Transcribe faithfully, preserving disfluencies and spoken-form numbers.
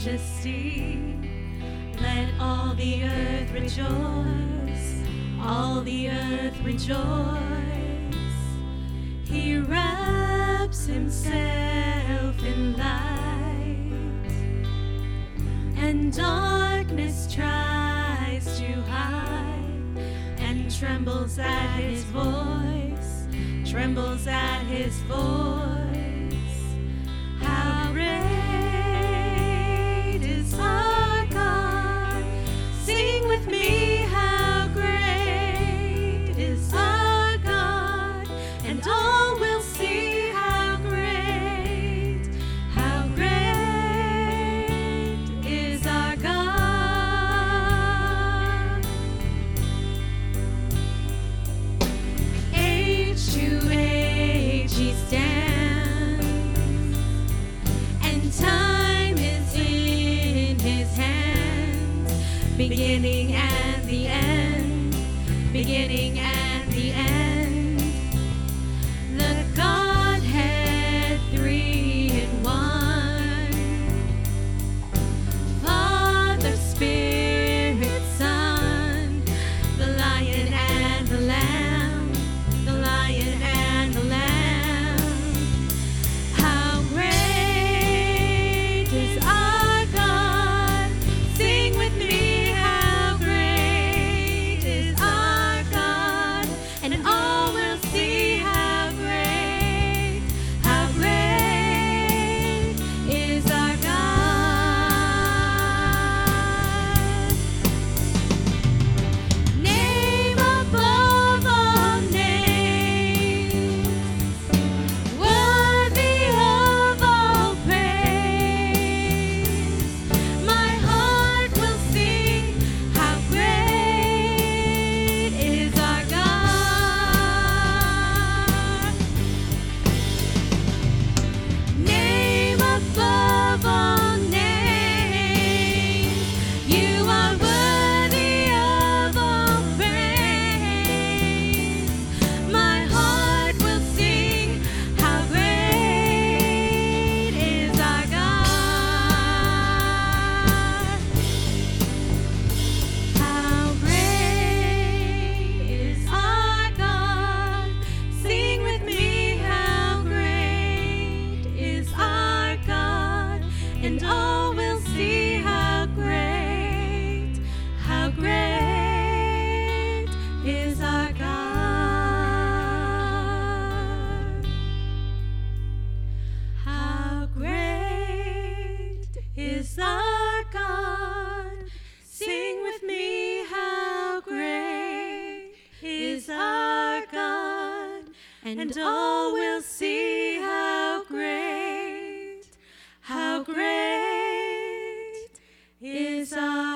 majesty. Let all the earth rejoice, all the earth rejoice. He wraps himself in light, and darkness tries to hide, and trembles at his voice, trembles at his voice. How great is our God? Sing with me, how great is our God, and all will see how great, how great is our God. Age to age he stands, and time is in his hands, beginning and the end, beginning and the end. The Godhead three in one, Father, Spirit, Son, the Lion and the Lamb, the Lion and the Lamb. How great is our God? Sing with me, how great is our God, and all will see how great, how great is our God. Name above all names, worthy of all praise. My heart will sing how great is our God. Name above all names, you are worthy of all praise. My heart will sing how great is our God. How great is our God? Sing with me, how great is our God, and all will see how great, how great is our God. How great is our God? Sing with me, how great is our God, and all will see how great, how great is our